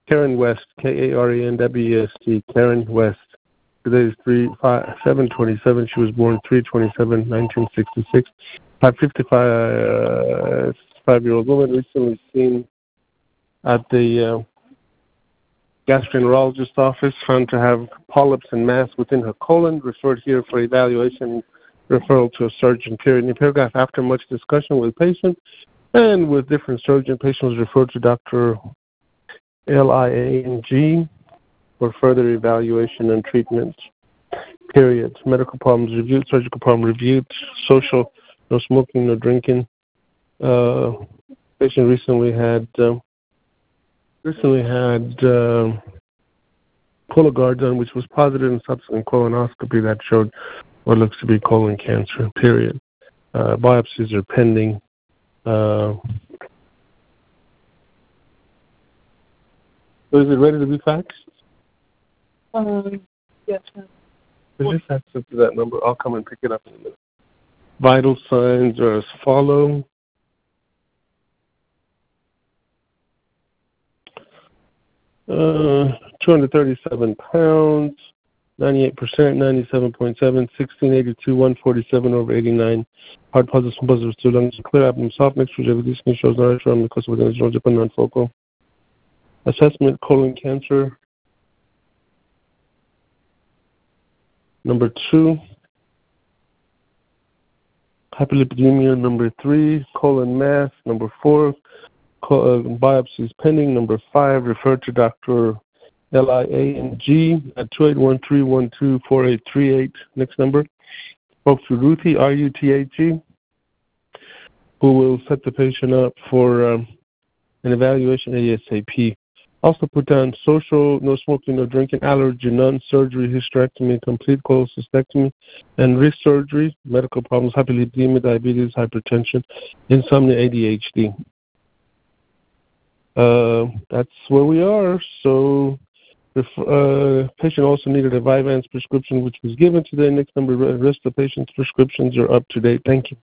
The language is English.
Karen West, Karenwest, Karen West. Today is 7/27. She was born 3/27/1966. 55-year-old woman recently seen at the gastroenterologist's office, found to have polyps and mass within her colon, referred here for evaluation, referral to a surgeon, period. In the paragraph, after much discussion with patient and with different surgeon, patient was referred to Dr. Liang for further evaluation and treatment, period. Medical problems reviewed, surgical problem reviewed, social, no smoking, no drinking. Patient recently had Cologuard done, which was positive, and subsequent colonoscopy that showed what looks to be colon cancer, period. Biopsies are pending. So is it ready to be faxed? Yes. Just fax it to that number. I'll come and pick it up in a minute. Vital signs are as follow. Uh, 237 pounds, 98%, 97.7, 1682, 147 over 89. Hard positive, positive, 2 lungs, clear abdomen, soft mixture, this shows no from the course of the non-focal. Assessment, colon cancer. Number 2. Hyperlipidemia. Number 3. Colon mass. Number 4. Biopsies pending. Number 5. Referred to Dr. Liang at 281-312-4838. Next number. Spoke to Ruthie, Ruthe, who will set the patient up for an evaluation ASAP. Also put down social, no smoking, no drinking, allergy, none, surgery, hysterectomy, complete cholecystectomy, and wrist surgery, medical problems, hyperlipidemia, diabetes, hypertension, insomnia, ADHD. That's where we are. So the patient also needed a Vyvanse prescription, which was given today. Next number, the rest of the patient's prescriptions are up to date. Thank you.